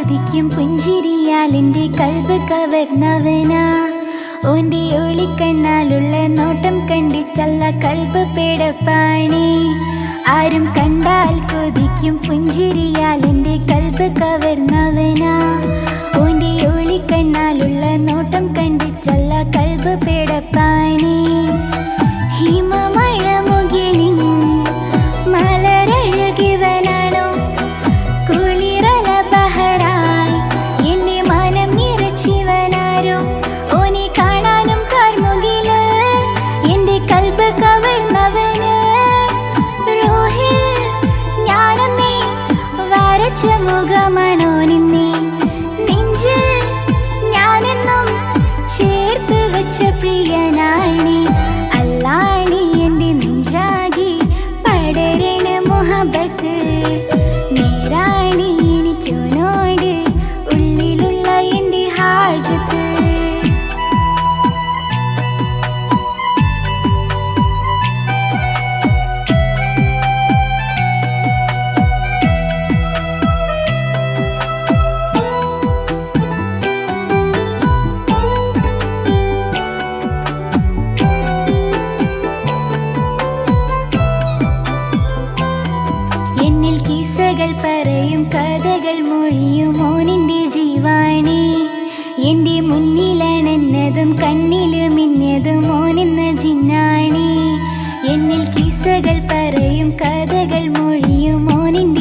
കൊതിക്കും പുഞ്ചിരിയാൽ എൻ്റെ കൽബ് കവർന്നവനാ. ഓൻ്റെ ഒളിക്കണ്ണാലുള്ള നോട്ടം കണ്ടിച്ചല്ല കൽബ് പേടപ്പാണി. ആരും കണ്ടാൽ കൊതിക്കും പുഞ്ചിരിയാൽ എൻ്റെ കൽബ് കവർന്നവനാ. ഓൻ്റെ ഒളിക്കണ്ണാലുള്ള നോട്ടം കണ്ടിച്ചല്ല കൽബ് പേടപ്പാണി. ഹിമമഴ മുകിലിൻ മലരഴകിവനാണോ, കുളിരല ബഹറായി എൻ്റെ മനം നിറച്ചിവനാരോ. ഓനെ കാണാനും കാർമുകില് എൻ്റെ കൽബ് കവർന്നവന്. റൂഹിൽ ഞാനെന്നേ വരച്ച മുഖമാണോ നിന്നെ, നെഞ്ചിൽ ഞാനെന്നും ചേർത്ത് വെച്ച പ്രിയനാണി. അല്ലാണി എൻ്റെ നെഞ്ചാകി പടരണ മുഹബത്ത്. നേരാണി എനിക്കോനോട് ഉള്ളിലുള്ള എൻ്റെ ഹാജത്ത്. എന്നിൽ കിസ്സകൾ പറയും കഥകൾ മൊഴിയും ഓനിൻ്റെ ജീവാണി. എൻ്റെ മുന്നിലണന്നതും കണ്ണില് മിന്നതും ഓനെന്ന ജിന്നാണി. എന്നിൽ കിസ്സകൾ പറയും കഥകൾ മൊഴിയും ഓനിൻ്റെ